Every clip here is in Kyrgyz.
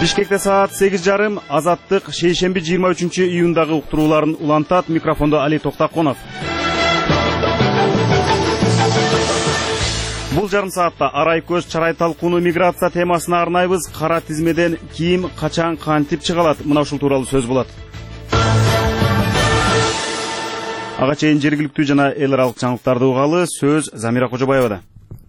Бишкекте саат 8:30 Азаттык шейшемби 23-июндагы уктурууларын улантат. Микрофондо Али Токтаконов. Бул жарым саатта арай көз чарай талкууну миграция темасына арнайбыз. Кара тизмеден кийим качан кантип чыгалат? Мына ушул тууралуу сөз болот. Ага чейин жергиликтүү жана эл аралык жаңылыктарды угалы. Сөз Замира Кожобаевада.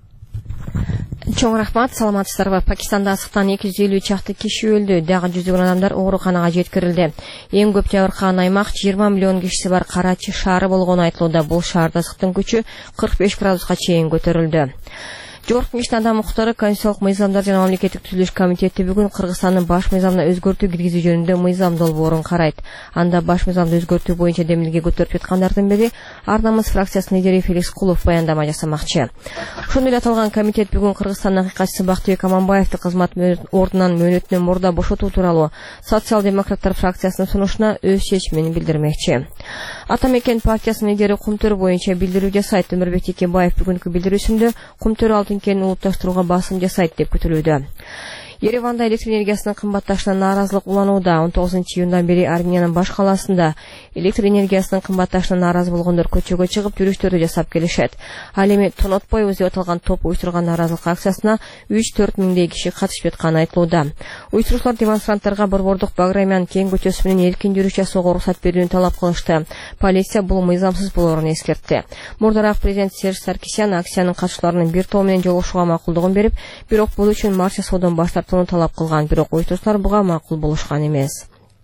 Чоң рахмат, саламатсыздарбы. Пакистанда асыктан 250 чакты киши өлдү, дагы жүздөгөн адамдар ооруканага жеткирилди. Эң көп жабыркаган аймак 20 миллион кишиси бар Карачи шаары болгону айтылууда. Бул шаарда ысыктын күчү 45 градуска чейин көтөрүлдү. Жогорку Кеңештин адам укуктары Конституциялык мыйзамдар жана мамлекеттик түзүлүш комитети бүгүн Кыргызстандын баш мыйзамына өзгөртүү киргизүү жөнүндө мыйзам долбоорун карайт. Анда баш мыйзамды өзгөртүү боюнча демилге көтөрүп жаткандардын бири Ар намыс фракциясынын лидери Феликс Кулов баяндама жасамакчы. Ошондой эле аталган комитет бүгүн Кыргызстандын акыйкатчысы Бактыбек Аманбаевди кызмат ордунан мөөнөтүнөн мурда бошотуу тууралуу социал-демократтар фракциясынын сунушуна өз чечимин билдирмекчи. Ата мекен партиясынын лидери Кумтөр боюнча билдирүү жасайт. Өмүрбек Текебаев бүгүнкү билдирүүсүндө Кумтөр алтын кенин улутташтырууга басым жасайт деп күтүлүүдө. Ереванда электр энергиясынын кымбатташына нааразылык уланууда. 19-июндан бери Армениянын баш калаасында электр энергиясынын кымбатташына нааразы болгондор көчөгө чыгып жүрүштөрдү жасап келишет. Ал эми тонотпойбуз деп аталган топ уюштурган нааразылык акциясына 3-4 миңдей киши катышып жатканы айтылууда. Уюштуруучулар демонстранттарга Борбордук Баграмян кең көчөсү менен эркин жүрүш жасоого уруксат берүүнү талап кылышты. Полиция бул мыйзамсыз болоорун эскертти. Мурдараак президент Серж Саркисян акциянын катышууларынын бир тобу менен жолугушууга макулдугун берип, бирок бул үчүн марш жасоодон баш тартууну талап кылган, бирок уюштуруучулар буга макул болушкан эмес.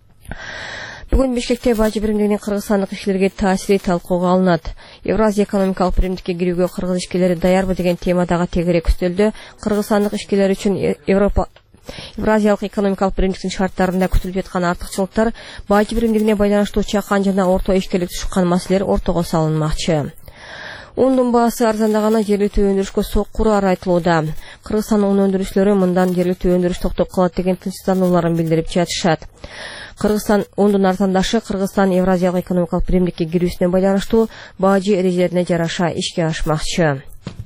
Бүгүн Бишкекте бажы биримдигинин кыргызстандык ишчилерге таасири талкууга алынат. Евразия экономикалык биримдикке кирүүгө кыргыз ишчилери даярбы деген темадагы тегерек үстөлдө кыргызстандык ишчилер үчүн Евразиялык экономикалык биримдиктин шарттарында күтүлүп жаткан артыкчылыктар, бажы биримдигине байланыштуу чакан жана орто ишкерликти чыккан маселелер ортого салынмакчы. Ундун баасы арзандаганы жергиликтүү өндүрүшкө соккуру айтылууда. Кыргызстан ун өндүрүүчүлөрү мындан жергиликтүү өндүрүш токтоп калат деген тынчсызданууларын билдирип жатышат. Кыргызстан ундун арзандашы Кыргызстан Евразиялык экономикалык биримдикке кирүүсүнө байланыштуу бажы эрежелерине жараша ишке ашмакчы.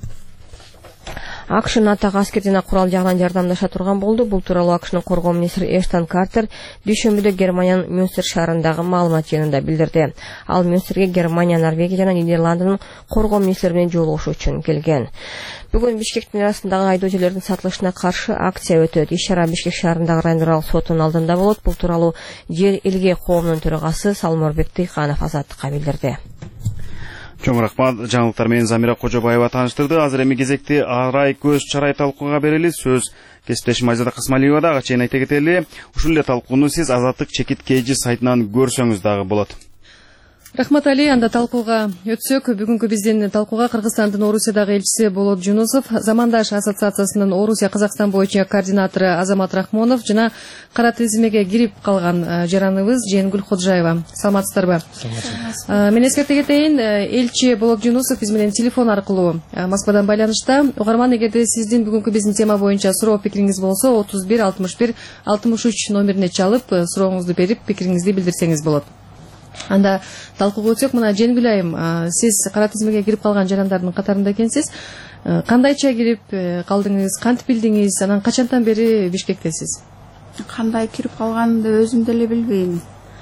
АКШ НАТОго аскер жана курал жагынан жардамдаша турган болду. Бул тууралуу АКШнын коргоо министри Эштон Картер дүйшөмбүдө Германиянын Мюнстер шаарындагы маалымат жыйынында билдирди. Ал Мюнстерге Германия, Норвегия жана Нидерландынын коргоо министрлери менен жолугушуу үчүн келген. Бүгүн Бишкектин арасындагы айдоо жерлердин сатылышына каршы акция өтөт. Иш-чара Бишкек шаарындагы райондоралык соттун алдында болот. Бул тууралуу Жер элге коомунун төрагасы Салморбек Тыйканов Азаттыкка билдирди. Чоң рахмат, жаңылыктар менен Замира Кожобаева тааныштырды. Азыр эми кезекти арай көз чарай талкууга берели. Сөз кесиптешим Айзада Касмалиевада. Ага чейин айта кетели, ушул эле талкууну сиз Азаттык чекит KG сайтынан көрсөңүз дагы болот. Рахмат Али, анда талкууга өтсөк, бүгүнкү биздин талкууга Кыргызстандын Орусиядагы элчиси Болот Жунусов, Замандаш ассоциациясынын Орусия Казакстан боюнча координатору Азамат Рахмонов жана кара тизмеге кирип калган жараныбыз Жеңгүл Ходжаева. Саламатсыздарбы? Мен эскерте кетейин, элчи Болот Жунусов биз менен телефон аркылуу Москвадан байланышта. Угарман, эгерде сиздин бүгүнкү биздин тема боюнча суроо пикириңиз болсо, 31 61 63 номерине чалып, сурооңузду берип, пикириңизди билдирсеңиз болот. Анда талкууга өтсөк, мына Жеңгүл айым, сиз кара тизмеге кирип калган жарандардын катарында экенсиз. Кандайча кирип калдыңыз, кантип билдиңиз, анан качантан бери Бишкектесиз? Кандай кирип калганымды өзүм деле билбейм.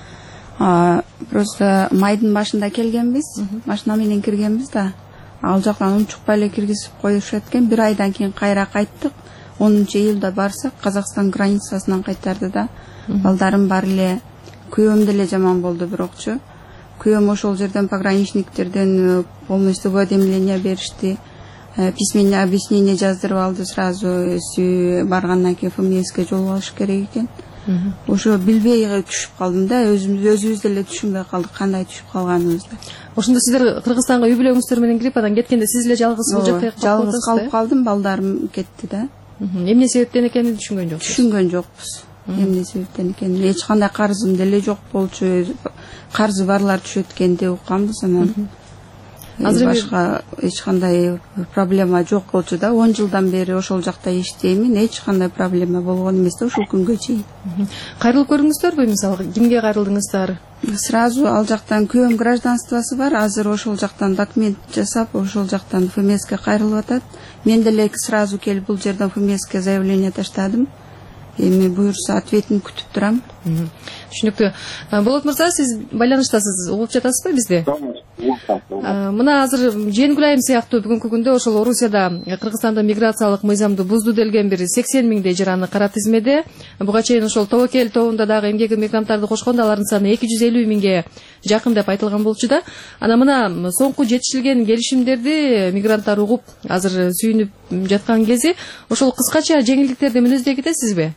Просто майдын башында келгенбиз, машина менен киргенбиз да. Ал жактан унчукпай эле киргизип коюшат экен. Бир айдан кийин кайра кайттык. 10-июлда барсак, Казакстан границасынан кайтарды да. Балдарым бар эле. Күйөөм деле жаман болду бирокчу. Күйөөм ошол жерден пограничниктерден полностью уведомление беришти. Письменное объяснение жаздырып алды сразу. Баргандан кийин ФМСке жол алыш керек экен. Ошо билбей түшүп калдым да, өзүбүз деле түшүнбөй калдык кандай түшүп калганыбызды. Ошондо сиздер Кыргызстанга үй бүлөңүздөр менен кирип, анан кеткенде сиз эле жалгыз бул жакка жалгыз калып калдым, балдарым кетти да. Эмне себептен экенин түшүнгөн жоксуз? Түшүнгөн жокпуз. Эмне себептен экенин, эч кандай карызым деле жок болчу. Карызы барлар түшөт экен деп укканбыз, анан башка эч кандай проблема жок болчу да. 10 жылдан бери ошол жакта иштеймин, эч кандай проблема болгон эмес да ушул күнгө чейин. Кайрылып көрдүңүздөрбү, мисалы, кимге кайрылдыңыздар? Сразу ал жактан күйөөм гражданствосы бар, азыр ошол жактан документ жасап, ошол жактан ФМСке кайрылып атат. Мен деле сразу келип бул жерден ФМСке заявление таштадым. эми буюрса ответин күтүп турам. Түшүнүктүү. Болот мырза, сиз байланыштасыз, угуп жатасызбы бизди? Мына азыр Жээн Гүлайым сыяктуу бүгүнкү күндө ошол Орусияда Кыргызстандын миграциялык мыйзамды бузду делген бир 80 миңдей жараны кара тизмеде. Буга чейин ошол тобокел тобунда дагы эмгеги мигранттарды кошкондо алардын саны 250 миңге жакын деп айтылган болчу да. Анан мына соңку жетишилген келишимдерди мигранттар угуп азыр сүйүнүп жаткан кези ошол кыскача жеңилдиктерди мүнөздөй кетесизби?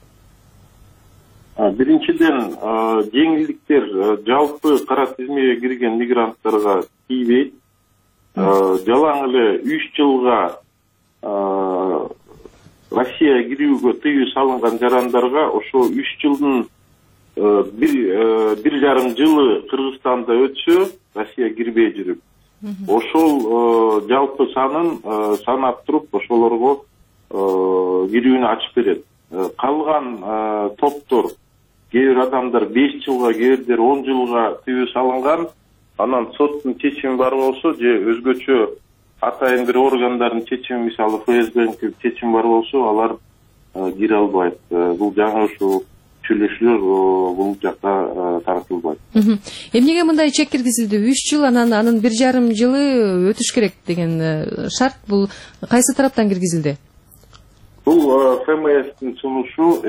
Биринчиден, жеңилдиктер жалпы кара тизмеге кирген мигранттарга тийбейт. Жалаң эле 3 жылга Россияга кирүүгө тыюу салынган жарандарга ошо 3 жылдын 1,5 жылы Кыргызстанда өтсө, Россияга кирбей жүрүп, ошол жалпы санын санап туруп ошолорго кирүүнү ачып берет. Калган топтор, кээ бир адамдар 5 жылга, кээ бирдер 10 жылга тыюу салынган, анан соттун чечими бар болсо же өзгөчө атайын бир органдардын чечими, мисалы ФСБнин чечими бар болсо, алар кире албайт. Бул жаңы ушул сүйлөшүүлөр бул жакка тартылбайт. Эмнеге мындай чек киргизилди? 3 жыл, анан 1,5 жылы өтүш керек деген шарт бул кайсы тараптан киргизилди? Бул ФМСтин сунушу,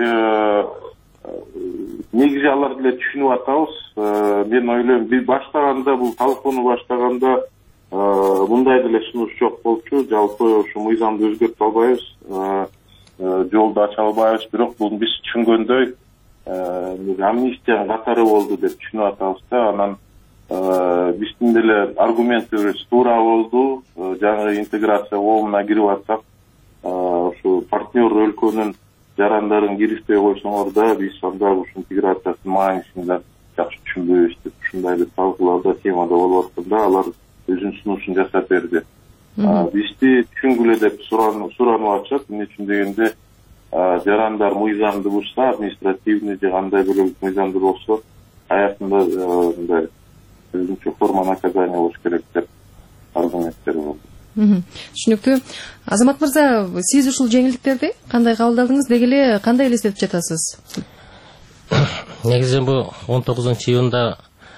негизи алар деле түшүнүп атабыз. Мен ойлойм, биз баштаганда, бул талкууну баштаганда мындай деле сунуш жок болчу. Жалпы ушу мыйзамды өзгөртүп албайбыз, жолду ача албайбыз, бирок бул биз түшүнгөндөй амнистиянын катары болду деп түшүнүп атабыз да. Анан биздин деле аргументибиз туура болду. Жаңы интеграция коомуна кирип атсак, ушу партнер өлкөнүн жарандарын киргизбей койсоңор да, биз анда ушул интеграциянын маанисин да жакшы түшүнбөйбүз деп ушундай бир талкууларда, темада болуп атканда алар өзүнүн сунушун жасап берди. Бизди түшүнгүлө деп суранып атышат. Эмне үчүн дегенде, жарандар мыйзамды бузса, административный же кандай бир мыйзамды болсо, аятында мындай өзүнчө форма наказания болуш керек деп аргументтер болду. Түшүнүктүү. Азамат мырза, сиз ушул жеңилдиктерди кандай кабылдадыңыз, деги эле кандай элестетип жатасыз? Негизи бул 19-июнда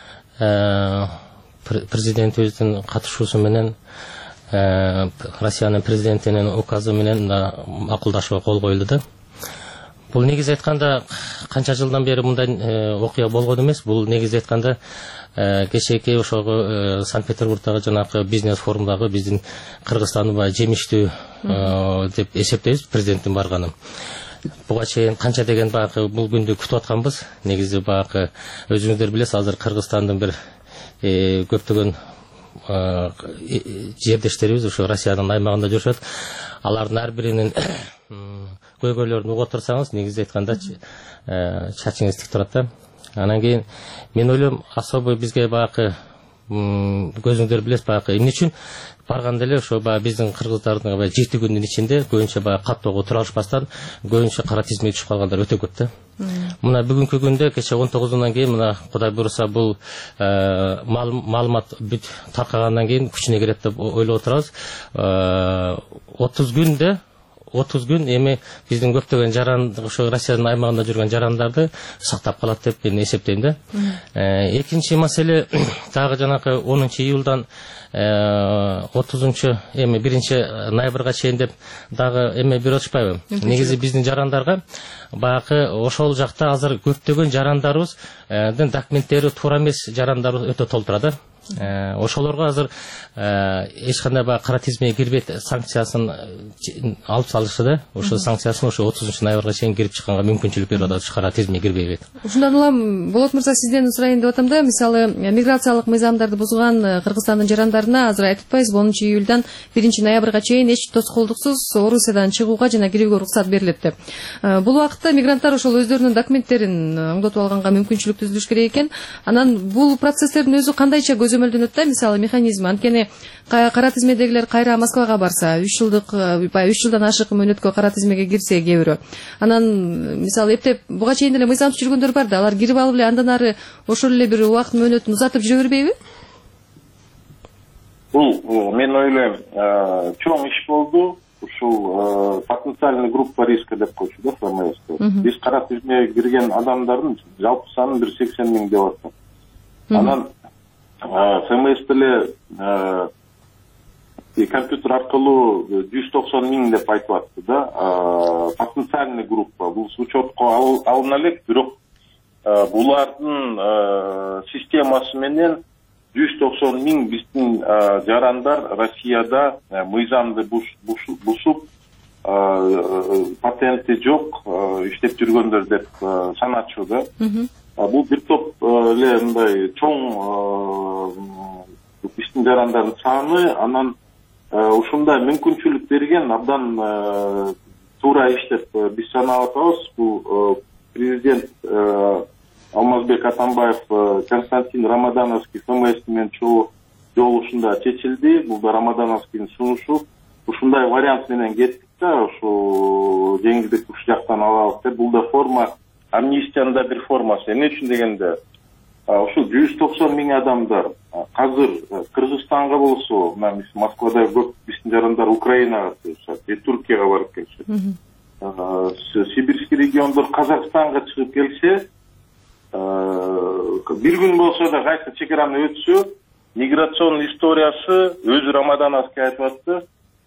президентибиздин катышуусу менен Россиянын президентинин указы менен макулдашууга кол коюлду да. Бул негизи айтканда канча жылдан бери мындай окуя болгон эмес. Бул негизи айтканда кечээки ошого Санкт-Петербургдагы жанагы бизнес форумдагы биздин Кыргызстандын баягы жемиштүү деп эсептейбиз президенттин барганын. Буга чейин канча деген баягы бул күндү күтүп атканбыз. Негизи баягы өзүңүздөр билесиз, азыр Кыргызстандын бир көптөгөн жердештерибиз ушу Россиянын аймагында жүрүшөт. Алардын ар биринин көйгөйлөрүн угуп турсаңыз, негизи айтканда чачыңыз тик турат да. Анан кийин мен ойлойм, особо бизге баягы көзүңдөр билесиз, баягы эмне үчүн барганда эле ошо баягы биздин кыргыздардын баягы 7 күндүн ичинде көбүнчө баягы каттоого тура алышпастан көбүнчө кара тизмеге түшүп калгандар өтө көп да. Мына бүгүнкү күндө кече 19-унан кийин мына Кудай буйруса бул маалымат бүт таркагандан кийин күчүнө кирет деп ойлоп отурабыз. 30 күн эми биздин көптөгөн жаран ошо Россиянын аймагында жүргөн жарандарды сактап калат деп мен эсептейм да. Экинчи маселе дагы жанагы 10-июлдан 30 эми 1-ноябрга чейин деп дагы эме берип атышпайбы? Негизи биздин жарандарга баягы ошол жакта азыр көптөгөн жарандарыбыздын документтери туура эмес жарандарыбыз өтө толтура да. Ошолорго азыр эч кандай баягы кара тизмеге кирбейт санкциясын алып салышты да. Ошо санкциясын ошо 30-ноябрга чейин кирип чыкканга мүмкүнчүлүк берип атат, кара тизмеге кирбейбейт. Ушундан улам Болот мырза, сизден сурайын деп атам да, мисалы миграциялык мыйзамдарды бузган Кыргызстандын жарандарына азыр айтып атпайбызбы, 10-июлдан 1-ноябрга чейин эч тоскоолдуксуз Орусиядан чыгууга жана кирүүгө уруксат берилет деп. Бул убакытта мигранттар ошол өздөрүнүн документтерин оңдотуп алганга мүмкүнчүлүк түзүлүш керек экен. Анан бул процесстердин өзү кандайча көзөмөлдөнөт да, мисалы механизми. Анткени кара тизмедегилер кайра Москвага барса, 3 жылдан ашык мөөнөткө кара тизмеге кирсе кээ бирөө. Анан мисалы эптеп буга чейин эле мыйзамсыз жүргөндөр бар да, алар кирип алып эле андан ары ошол эле бир убакыт мөөнөтүн узатып жүрө бербейби? Бул мен ойлойм чоң иш болду. ушул потенциальный группа риска деп койчу да ФМС. Биз кара тизмеге кирген адамдардын жалпы саны 180 миң деп атат. Анан ФМС деле компьютер аркылуу 190 миң деп айтып атты да. Потенциальный группа бул учетко алына элек, бирок булардын системасы менен 190 миң биздин жарандар Россияда мыйзамды бушуп патенти жок иштеп жүргөндөр деп саначу да. Бул бир топ эле мындай чоң биздин жарандардын саны, анан ушундай мүмкүнчүлүк берген абдан туура иштеп биз санап атабыз. Бул президент Алмазбек Атамбаев Константин Рамадановский ФМС менен жолугушунда чечилди. Бул да Рамадановскийдин сунушу. Ушундай вариант менен кеттик да, ушу жеңилдик уш жактан алабыз деп. Бул да форма, амнистиянын да бир формасы. Эмне үчүн дегенде, ушу 190 миң адамдар азыр Кыргызстанга болсо, мына Москвада көп биздин жарандар Украинага, Туркияга барып келишет. Сибирский региондор Казакстанга чыгып келсе, бир күн болсо да кайсы чекараны өтсө, миграционный историясы өзү Рамадановский айтып атты,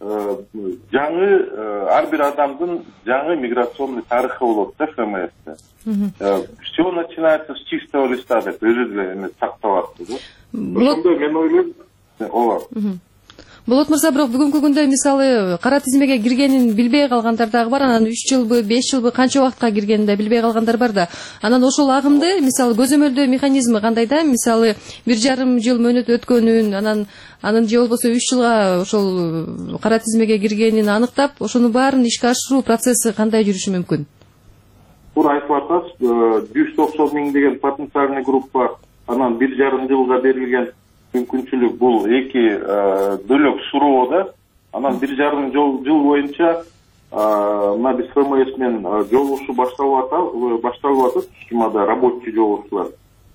жаңы ар бир адамдын жаңы миграционный тарыхы болот да ФМСте. Все начинается с чистого листа деп өзү деле эме тактап атты да. Ошондо мен ойлойм, ооба. Болот мырза, бирок бүгүнкү күндө мисалы кара тизмеге киргенин билбей калгандар дагы бар, анан 3 жылбы, 5 жылбы канча убакытка киргенин да билбей калгандар бар да. Анан ошол агымды мисалы көзөмөлдөө механизми кандай да? Мисалы 1,5 жыл мөөнөт өткөнүн, анын же болбосо 3 жылга ошол кара тизмеге киргенин аныктап, ошону баарын ишке ашыруу процесси кандай жүрүшү мүмкүн? Туура айтып атасыз, 190 миң деген потенциальный группа, анан 1,5 жылга берилген мүмкүнчүлүк бул эки бөлөк суроо да. Анан 1,5 жыл боюнча мына биз ФМС менен жолугушуу башталып атат, схемада рабочий жолугушуулар.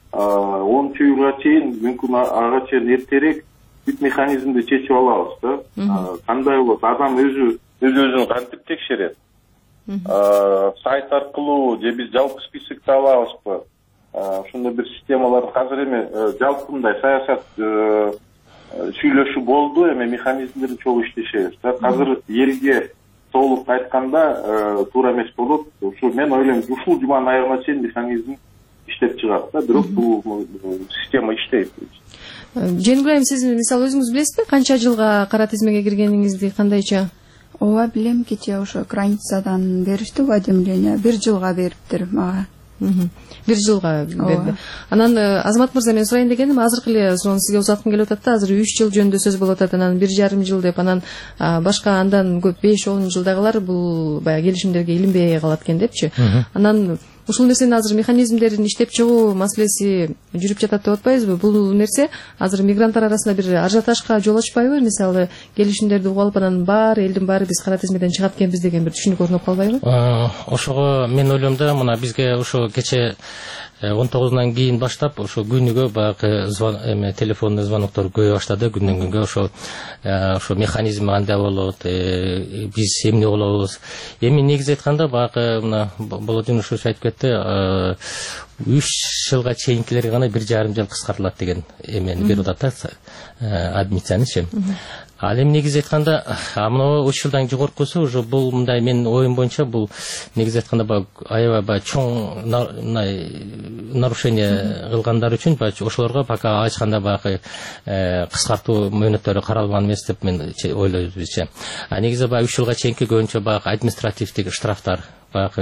10 июлга чейин, мүмкүн ага чейин эртерээк бүт механизмди чечип алабыз да. Кандай болот? Адам өзүн кантип текшерет? Сайт аркылуу же биз жалпы списокто алабызбы? Ошондой бир системалар азыр эми жалпы мындай саясат сүйлөшүү болду, эми механизмдер чогуу иштешебиз да. Азыр элге толук айтканда туура эмес болот. Ушу мен ойлойм, ушул жуманын аягына чейин механизм иштеп чыгат да, бирок бул система иштейт. Жеңгүлайым, сиз мисалы өзүңүз билесизби, канча жылга кара тизмеге киргениңизди, кандайча? Ооба, билем, кечээ ошо границадан беришти уведомление, 1 жылга бериптир мага. 1 жылга берди. Анан Азамат мырза, мен сурайын дегеним, азыркы эле суроону сизге узаткым келип атат да, азыр 3 жыл жөнүндө сөз болуп атат, анан 1,5 жыл деп, анан башка андан көп 5-10 жылдагылар бул баягы келишимдерге илинбей калат экен депчи. Анан ушул нерсени азыр механизмдерин иштеп чыгуу маселеси жүрүп жатат деп атпайбызбы? Бул нерсе азыр мигранттар арасында бир ажиотажга жол ачпайбы? Мисалы келишимдерди угуп алып, анан элдин баары биз кара тизмеден чыгат экенбиз деген бир түшүнүк орноп калбайбы? Ошого мен ойлойм да, мына бизге ошо кече 19-нан кийин баштап ошо күнүгө баягы телефонный звоноктор көбөйө баштады, күндөн күнгө. Ошо механизм кандай болот, биз эмне болобуз. Эми негизи айтканда баягы мына Болотин ушуш айтып кетти, 3 жылга чейинкилерге гана 1,5 жыл кыскартылат деген эмени берип атат адмиссиянычы. Ал эми негизи айтканда, мына 3 жылдан жогоркусу уже бул мындай менин оюм боюнча бул негизи айтканда аябай чоң нарушение кылгандар үчүн ошолорго пока ачканда баягы кыскартуу мөөнөттөрү каралган эмес деп мен ойлойм бизче. Негизи 3 жылга чейинки көбүнчө баягы административдик штрафтар, баягы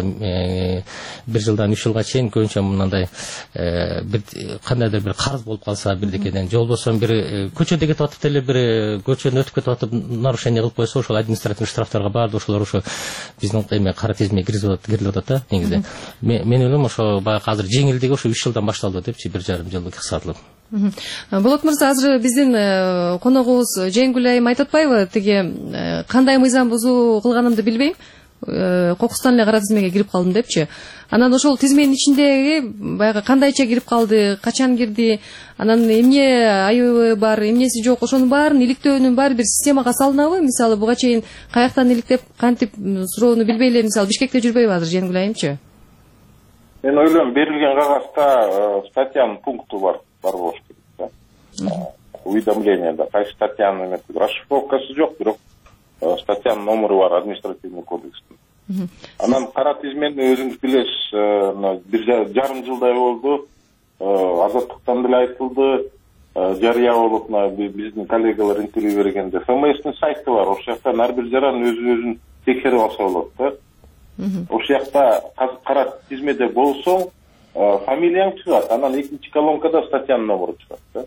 1 жылдан 3 жылга чейин көбүнчө мындай кандайдыр бир карыз болуп калса бирдекеден, же болбосо бир көчөдө кетип атып деле бир көчөнү өтүп кетип атып нарушение кылып койсо, ошол административдик штрафтарга баарды ошолор ошо биздин кара тизмеге кирилип атат да негизи. Мен ойлойм ошо баягы азыр жеңилдиги ошо 3 жылдан башталды депчи, 1,5 жыл кыскартылып. Болот мырза, азыр биздин коногубуз Жеңгүл айым айтып атпайбы, тиги кандай мыйзам бузуу кылганымды билбейм, кокустан эле кара тизмеге кирип калдым депчи. Анан ошол тизменин ичиндеги баягы кандайча кирип калды, качан кирди, анан эмне айыбы бар, эмнеси жок, ошонун баарын иликтөөнүн баары бир системага салынабы? Мисалы буга чейин каяктан иликтеп, кантип суроону билбей эле мисалы Бишкекте жүрбөйбү азыр Жеңгүл айымчы? Мен ойлойм, берилген кагазда статьянын пункту бар болуш керек. Уведомлениеда кайсы статьянын расшифровкасы жок, бирок статьянын номеру бар административный кодекстин. Анан кара тизмени өзүңүз билесиз, бир жарым жылдай болду, Азаттыктан деле айтылды, жарыя болуп, биздин коллегалар интервью бергенде. ФМСтин сайты бар, ошол жактан ар бир жаран өзүн текшерип алса болот да. Ошол жакта кара тизмеде болсоң, фамилияң чыгат, анан экинчи колонкада статьянын номеру чыгат да.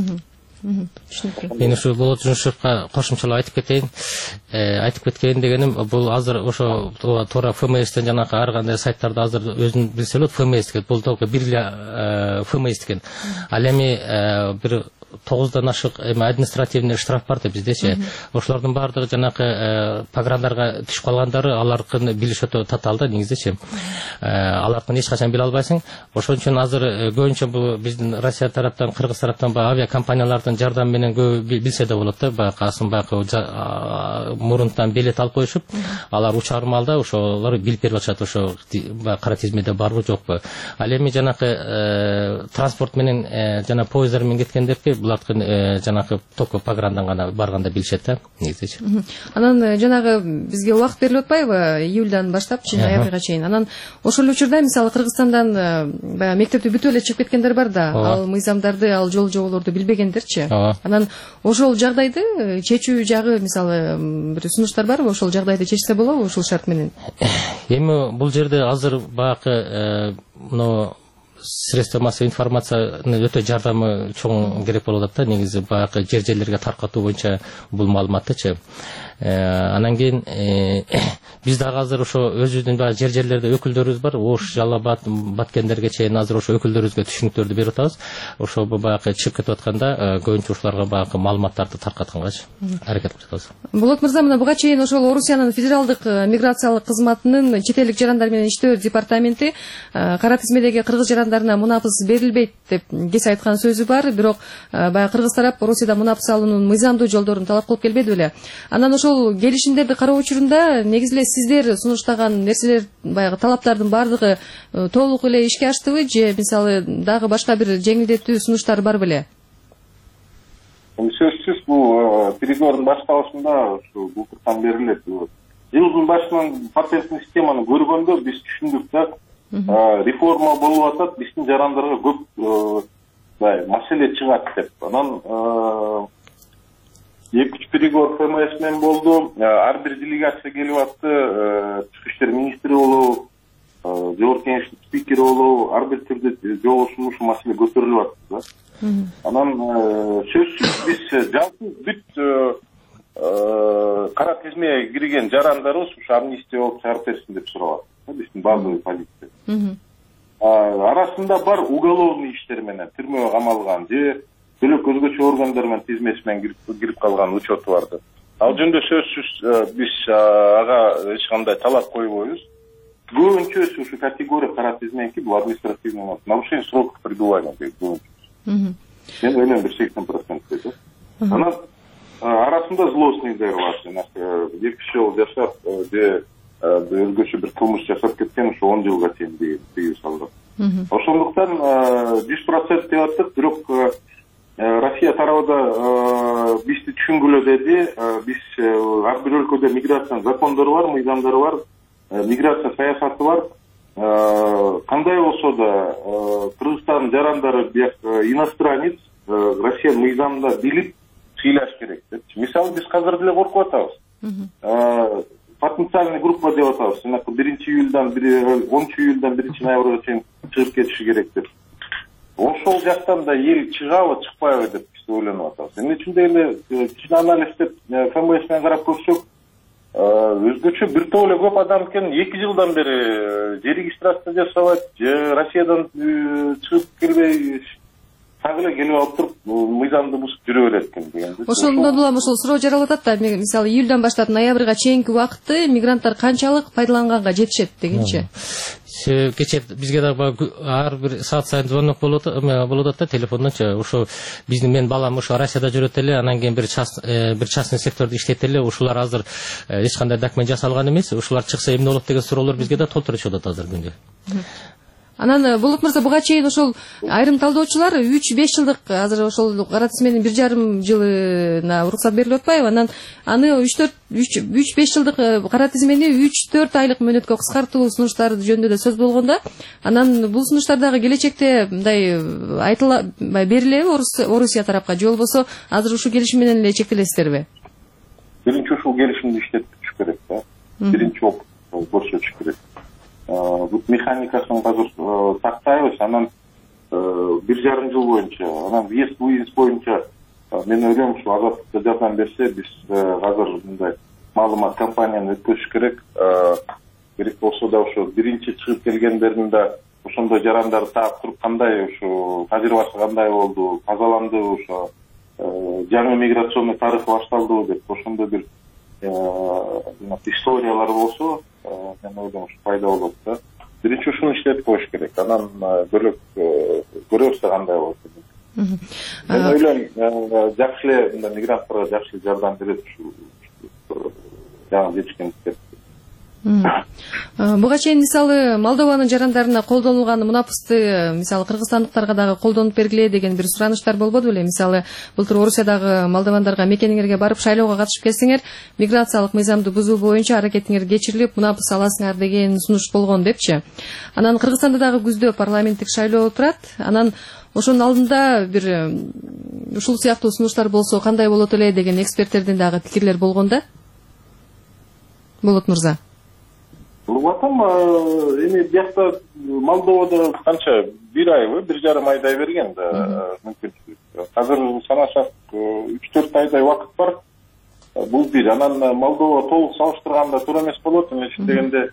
Мен ушу болот Жунушевка кошумчалап айтып кетейин. Айтып кеткен дегеним, бул азыр ошо туура ФМСтен жанакы ар кандай сайттарда азыр өзүн билсе болот, ФМС деген бул толук бир эле ФМС деген. Ал эми бир 9дан ашык административный штраф бар да биздечи. Ошолордун баардыгы жанакы пограндарга түшүп калгандары, алардын билиш өтө татаал да негиздечи. Алардын эч качан биле албайсың. Ошон үчүн азыр көбүнчө бул биздин Россия тараптан, Кыргыз тараптан авиакомпаниялардын жардамы менен көп билсе да болот да. Касым мурунтан билет алып коюшуп, алар учар маалда ошолор билип берип атышат, ошо кара тизмеде барбы жокпу. Ал эми жанакы транспорт менен жана поездар менен кеткендерге булардын жанакы только пограндан гана барганда билишет да негизичи. Анан жанагы бизге убакыт берилип атпайбы, июльдан баштап ноябрга чейин. Анан ошол учурда мисалы Кыргызстандан баягы мектепти бүтүп эле чыгып кеткендер бар да, ал мыйзамдарды, ал жол жоболорду билбегендерчи. Анан ошол жагдайды чечүү жагы мисалы бир сунуштар барбы, ошол жагдайды чечсе болобу ушул шарт менен? Эми бул жерде азыр багы средства массовой информациянын өтө жардамы чоң керек болуп атат да, негизи баягы жерлерге таркатуу боюнча бул маалыматтычы. Анан кийин биз дагы азыр ошо өзүбүздүн баягы жерлерде өкүлдөрүбүз бар, Ош, Жалал Абад, Баткендерге чейин азыр ошо өкүлдөрүбүзгө түшүнүктөрдү берип атабыз. Ошо баягы чыгып кетип атканда көбүнчө ушуларга баягы маалыматтарды таркаткангачы аракет кылып жатабыз. Болот мырза, мына буга чейин ошол Орусиянын федералдык миграциялык кызматынын чет элдик жарандар менен иштөө департаменти кара тизмедеги кыргыз жарандарына мунапыс берилбейт деп кесе айткан сөзү бар, бирок баягы кыргыз тарап Орусияда мунапыс алуунун мыйзамдуу жолдорун талап кылып келбеди беле. Анан ошол келишимдерди кароо учурунда негизи эле сиздер сунуштаган нерселер, баягы талаптардын баардыгы толук эле ишке аштыбы, же мисалы дагы башка бир жеңилдетүү сунуштар бар беле? Сөзсүз бул переговордун башталышында ушу былтыртан берилет. Жылдын башынан патенттик системаны көргөндө биз түшүндүк да, реформа болуп атат, биздин жарандарга көп маселе чыгат деп. Анан 2-3 переговор ФМС менен болду. Ар бир делегация келип атты, Тышкы иштер министри болобу, жогорку кеңештин спикери болобу, ар бир түрдө жолугушуп ушул маселе көтөрүлүп атты да. Анан сөзсүз биз жалпы бүт кара тизмеге кирген жарандарыбыз ушу амнистия болуп чыгарып берсин деп сурап атты биздин базовый позиция. Арасында бар уголовный иштер менен түрмөгө камалган же бөлөк өзгөчө органдар менен тизмеси менен кирип калган учету барды. Ал жөнүндө сөзсүз биз ага эч кандай талап койбойбуз. Көбүнчөсү ушу категория кара тизменики бул административный нарушение срока пребывания дейт. Мен ойлойм бир 80% дейт. Анан арасында злостныйдер бар. Эки жыл жашап же өзгөчө бир кылмыш жасап кеткен ушу 10 жылга чейин деген салган. Ошондуктан 100% деп аттык, бирок Россия тарабында бизди түшүнгүлө деди. Биз ар бир өлкөдө миграция закондору бар, мыйзамдары бар, миграция саясаты бар. Кандай болсо да Кыргызстан жарандары иностранец Россия мыйзамында билип сыйлаш керек деп. Мисалы биз азыр деле коркуп атабыз. Потенциальный группа деп атабыз. 1 июльдан 10 июльдан 1 ноябрга чейин чыгып кетиши керек деп. Ошол жактан да эл чыгабы, чыкпайбы деп биз ойлонуп атабыз. Эмне үчүн деле кичине анализдеп ФМС менен карап көрсөк, өзгөчө бир топ эле көп адам экен 2 жылдан бери же регистрация жасабайт, же Россиядан чыгып келбей так эле келип алып туруп мыйзамды бузуп жүрө берет экен дегенди. Ошондон улам ошол суроо жаралып атат да, мисалы июлдан баштап ноябрга чейинки убакытты мигранттар канчалык пайдаланганга жетишет дегенчи. Кечээ бизге дагы ар бир саат сайын звонок болот да телефондон. Ошо биздин мен балам ошо Россияда жүрөт эле, анан кийин бир частный сектордо иштейт эле. Ушулар азыр эч кандай документ жасалган эмес. Ушулар чыкса эмне болот деген суроолор бизге да толтура чыгат азыр күндө. Анан Болот мырза, буга чейин ошол айрым талдоочулар 3-5 жылдык азыр ошол кара тизменин 1,5 жылына уруксат берилип атпайбы? Анан аны 3-5 жылдык кара тизмени 3-4 айлык мөөнөткө кыскартуу сунуштары жөнүндө да сөз болгондо, анан бул сунуштар дагы келечекте мындай берилеби Орусия тарапка, же болбосо азыр ушул келишим менен эле чектелесиздерби? Биринчи ушул келишимди иштетиш керек да. Биринчи опыт көрсөтүш керек. Механикасын азыр тактайбыз, анан 1,5 жыл боюнча, анан въезд боюнча мен ойлойм, ушу азаттыкка жардам берсе, биз азыр мындай маалымат компанияны өткөзүш керек. Керек болсо да ошо биринчи чыгып келгендердин да ошондой жарандарды таап туруп кандай ушу тажрыйбасы кандай болду, тазаландыбы, ошо жаңы миграционный тарых башталдыбы деп ошондой бир историялар болсо, мен ойлойм ушу пайда болот да. Биринчи ушуну иштетип коюш керек. Анан бөлөк көрөбүз да кандай болот. Мен ойлойм, жакшы эле мигранттарга жакшы жардам берет ушу жаңы жетишкендиктер. Буга чейин мисалы Молдованын жарандарына колдонулган мунапысты мисалы кыргызстандыктарга дагы колдонуп бергиле деген бир сураныштар болбоду беле? Мисалы былтыр Орусиядагы молдовандарга мекениңерге барып шайлоого катышып келсеңер, миграциялык мыйзамды бузуу боюнча аракетиңер кечирилип, мунапыс аласыңар деген сунуш болгон депчи. Анан Кыргызстанда дагы күздө парламенттик шайлоо турат. Анан ошонун алдында бир ушул сыяктуу сунуштар болсо кандай болот эле деген эксперттердин дагы пикирлер болгон да. Болот мырза. Атам эми биякта Молдовада канча 1 айбы, 1,5 айдай берген да мүмкүнчүлүк. Азыр санасак 3-4 айдай убакыт бар. Бул бир. Анан Молдова толук салыштырганда туура эмес болот. Эмне үчүн дегенде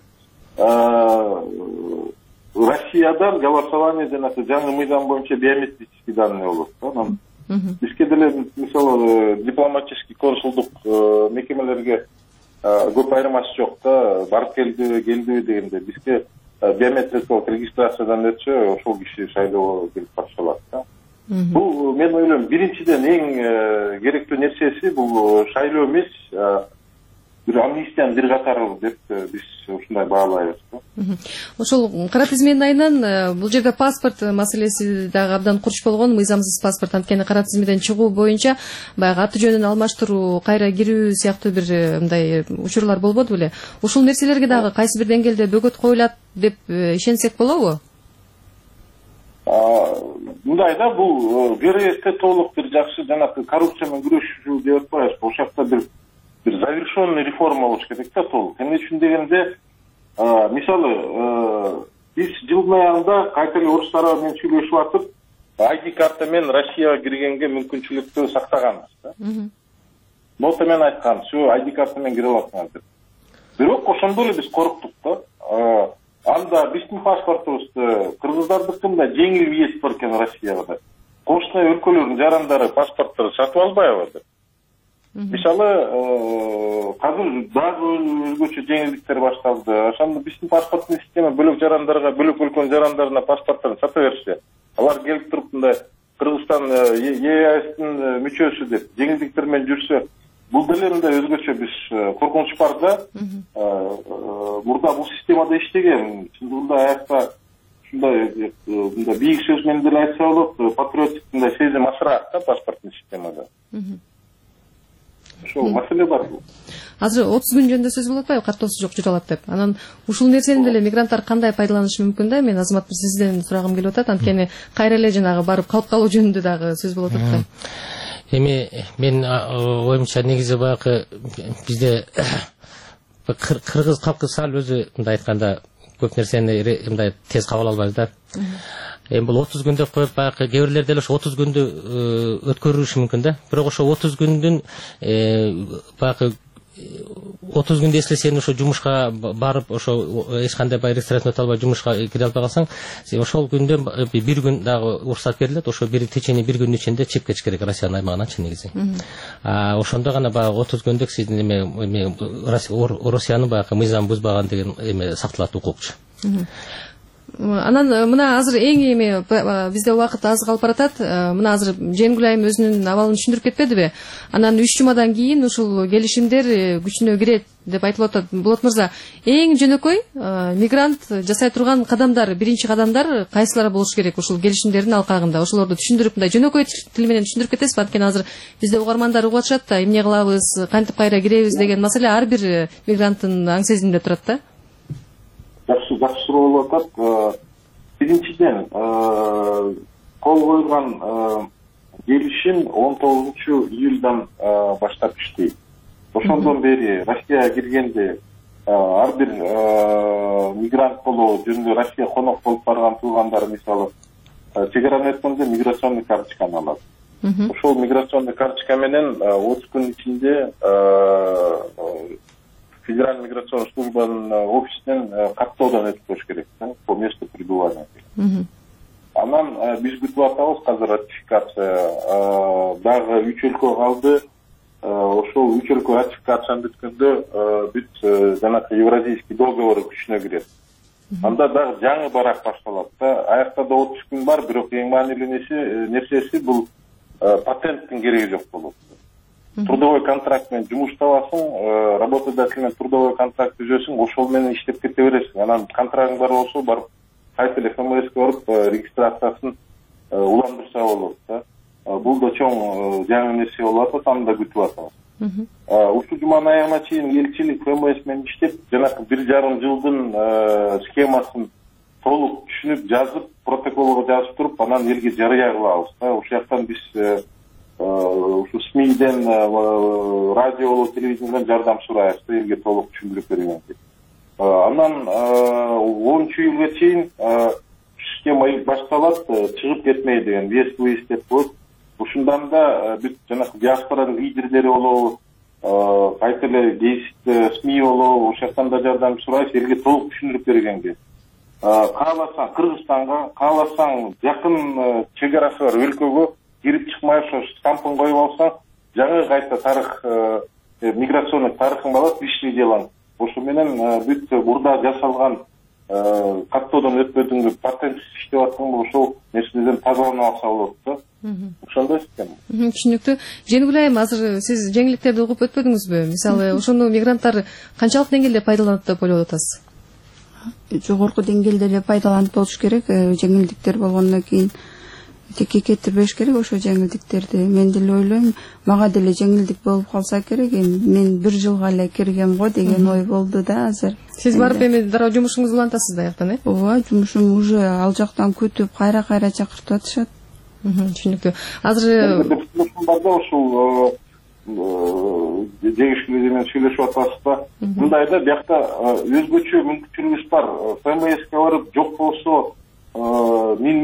Россиядан голосование жана жаңы мыйзам боюнча биометрический данные болот. Анан бизге деле мисалы дипломатический консулдук мекемелерге көп айырмасы жок да, барып келдиби дегенде бизге биометрикалык регистрациядан өтсө ошол киши шайлоого келип катыша алат да. Бул мен ойлойм биринчиден эң керектүү нерсеси бул шайлоо эмес, бир амнистиянын бир катары деп биз ушундай баалайбыз да. Ошол кара тизменин айынан бул жерде паспорт маселеси дагы абдан курч болгон, мыйзамсыз паспорт. Анткени кара тизмеден чыгуу боюнча баягы аты жөнүн алмаштыруу, кайра кирүү сыяктуу бир мындай учурлар болбоду беле? Ушул нерселерге дагы кайсы бир деңгээлде бөгөт коюлат деп ишенсек болобу? Мындай да, бул вероятно толук бир жакшы жанагы коррупция менен күрөшүү деп атпайбыз. Ошол жакта бир завершенный реформа болуш керек да толук. Эмне үчүн дегенде, мисалы биз жылдын аягында кайта эле орустар менен сүйлөшүп атып, ID карта менен Россияга киргенге мүмкүнчүлүктү сактаганбыз да. Нота менен айткан, всё ID карта менен кире аласыңар деп. Бирок ошондо эле биз коруктук да. Анда биздин паспортубузда кыргыздардыкында жеңил въезд бар экен Россияга. Кошуна өлкөлөрдүн жарандары паспорттор сатып албайбы деп. Мисалы, азыр дагы өзгөчө жеңилдиктер башталды. Ошондо биздин паспорттун система бөлөк жарандарга, бөлөк өлкөнүн жарандарына паспортторун сата берсе, алар келип туруп мындай Кыргызстан ЕАЭСтин мүчөсү деп жеңилдиктер менен жүрсө, бул деле мындай өзгөчө биз коркунуч бар да. Мурда бул системада иштеген, чындыгында аякта ушундай мындай бийик сөз менен деле айтса болот, патриоттук мындай сезим асыраак да паспорттун системада. Ошол маселе бар бул. Азыр 30 күн жөнүндө сөз болот атпайбы, картоосу жок жүрө алат деп. Анан ушул нерсени деле мигранттар кандай пайдаланышы мүмкүн да? Мен Азамат бир сизден сурагым келип атат. Анткени кайра эле жанагы барып калып калуу жөнүндө дагы сөз болот атпайбы? Эми мен оюмча негизи баягы бизде кыргыз калкы сал өзү мындай айтканда көп нерсени мындай тез кабыл албайбыз да. Эми бул 30 күн деп коюп баягы кээ бирлер деле ошо 30 күндү өткөрүшү мүмкүн да. Бирок ошо 30 күндүн баягы 30 күндө если сен ошо жумушка барып ошо эч кандай баягы регистрация өтө албай жумушка кире албай калсаң, ошол күндө бир күн дагы уруксат берилет. Ошо в течение бир күндүн ичинде чыгып кетиш керек Россиянын аймагынан негизи. Ошондо гана баягы 30 күндүк сиздин эме Россиянын баягы мыйзамын бузбаган деген эме сакталат укукчу. Анан мына азыр эң эми бизде убакыт аз калып баратат. Мына азыр Жеңгүл айым өзүнүн абалын түшүндүрүп кетпедиби? Анан 3 жумадан кийин ушул келишимдер күчүнө кирет деп айтылып атат. Болот мырза, эң жөнөкөй мигрант жасай турган кадамдар, биринчи кадамдар кайсылар болуш керек ушул келишимдердин алкагында? Ошолорду түшүндүрүп, мындай жөнөкөй тил менен түшүндүрүп кетесизби? Анткени азыр бизде угармандар угуп атышат да, эмне кылабыз, кантип кайра киребиз деген маселе ар бир мигранттын аң сезиминде турат да. Жақсы суроо болуп атат. Биринчиден, кол койгон келишим 19 июльдан баштап иштейт. Ошондон бери Россияга киргенде ар бир мигрант болуу жөнүндө Россия конок болуп барган туугандар мисалы чегараны өткөндө миграционный карточканы алат. Ошол миграционный карточка менен 30 күн ичинде Федеральный миграционный службанын офисинен каттоодон өтүп коюш керек по месту пребывания. Анан биз күтүп атабыз азыр ратификация. Дагы 3 өлкө калды. Ошол 3 өлкө ратификацияны бүткөндө бүт жанакы Евразийский договор күчүнө кирет. Анда дагы жаңы барак башталат да. Аякта да 30 күн бар, бирок эң маанилүү нерсеси бул патенттин кереги жок болот. Трудовой контракт менен жумуш табасың, работодатель менен трудовой контракт түзөсүң, ошол менен иштеп кете бересиң. Анан контрактың бар болсо, барып кайта эле ФМСке барып регистрациясын уландырса болот да. Бул да чоң жаңы нерсе болуп атат, аны да күтүп атабыз. Ушул жуманын аягына чейин элчилик ФМС менен иштеп, жанакы 1,5 жылдын схемасын толук түшүнүп, жазып, протоколго жазып туруп, анан элге жарыя кылабыз да. Ошол жактан биз ушу СМИден, радио, телевидениеден жардам сурайбыз, элге толук түшүндүрүп бергенге. Анан 10 июлга чейин схема башталат, чыгып кетмей деген виз деп коет. Ушундан да бүт жанакы диаспоранын лидерлери болобу, кайта эле гезит СМИ болобу, ошол жактан да жардам сурайбыз, элге толук түшүндүрүп бергенге. Кааласаң Кыргызстанга, кааласаң жакын чегарасы бар өлкөгө кирип чыкмай ошо штампын коюп алсаң, жаңы кайта тарых, миграционный тарыхың болот, личный делоң. Ошо менен бүт мурда жасалган каттоодон өтпөдүңгү патент иштеп аткан ошол нерселерден тазаланып алса болот да. Ошондой система. Түшүнүктүү. Жеңгүл айым, азыр сиз жеңилдиктерди угуп өтпөдүңүзбү? Мисалы, ошону мигранттар канчалык деңгээлде пайдаланат деп ойлоп атасыз? Жогорку деңгээлде эле пайдаланып болуш керек. Жеңилдиктер болгондон кийин текке кетирбеш керек ошо жеңилдиктерди. Мен деле ойлойм, мага деле жеңилдик болуп калса керек. Мен 1 жылга эле киргем го деген ой болду да азыр. Сиз барып эми дароо жумушуңузду улантасыз да жактан, Ооба, жумушум уже ал жактан күтүп, кайра чакыртып атышат. Түшүнүктүү. Азыр ушул жеңишкүлүү менен сүйлөшүп атасызда. Мындай да, биякта өзгөчө мүмкүнчүлүгүбүз бар. ФМСке барып жок болсо мин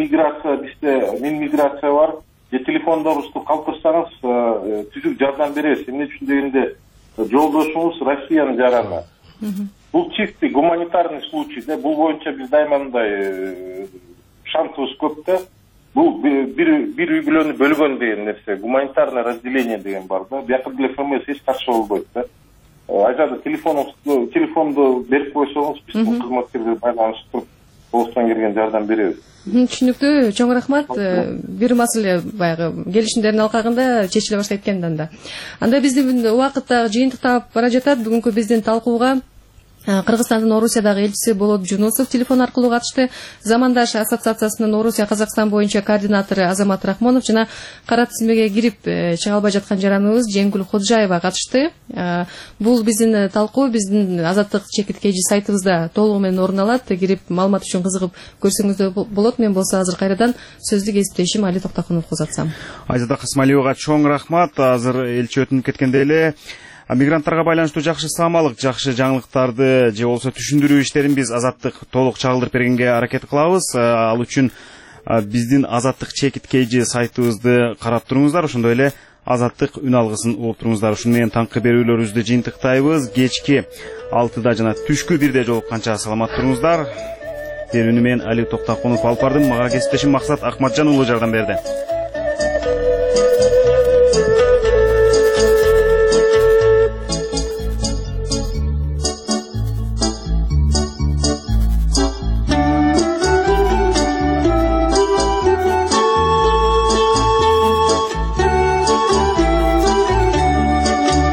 миграция бар. Телефондорубузду калтырсаңыз түзүк жардам беребиз. Эмне үчүн дегенде жолдошуңуз Россиянын жараны. Бул чисти гуманитарный случай да. Бул боюнча биз дайыма мындай шансыбыз көп да. Бул бир үй бүлөнү бөлгөн деген нерсе, гуманитарное разделение деген бар да. Биякта деле ФМС эч каршы болбойт да. Айжада телефонду берип койсоңуз, биздин кызматкерлер байланышып туруп, Оңстан келген жардам беребиз. Түшүнүктүү, чоң рахмат. Бир маселе баягы келишимдердин алкагында чечиле баштайт экен анда. Анда биздин убакыт жыйынтыктап бара жатат. Бүгүнкү биздин талкууга Кыргызстандын Орусиядагы элчиси Болот Жунусов телефон аркылуу катышты. Замандаш ассоциациясынын Орусия Казакстан боюнча координатору Азамат Рахмонов жана кара тизмеге кирип чыга албай жаткан жараныбыз Жеңгүл Ходжаева катышты. Бул биздин талкуу биздин Азаттык чекиткейжи сайтыбызда толугу менен орун алат. Кирип маалымат үчүн кызыгып көрсөңүздөр болот. Мен болсо азыр кайрадан сөздү кесиптешим Али Токтокуновго узатсам. Айзада Касмалиевага чоң рахмат. Азыр элчи өтүнүп кеткенде эле мигранттарга байланыштуу жакшы саамалык, жакшы жаңылыктарды же болбосо түшүндүрүү иштерин биз Азаттык толук чагылдырып бергенге аракет кылабыз. Ал үчүн биздин Азаттык чекиткейжи сайтыбызды карап туруңуздар. Ошондой эле Азаттык үн алгысын угуп туруңуздар. Ушуну менен таңкы берүүлөрүбүздү жыйынтыктайбыз. Кечки 6-да жана түшкү 1-де жолукканча саламат туруңуздар. Берүүнү мен Али Токтакунов алып бардым. Мага кесиптешим Максат Акматжан уулу жардам берди.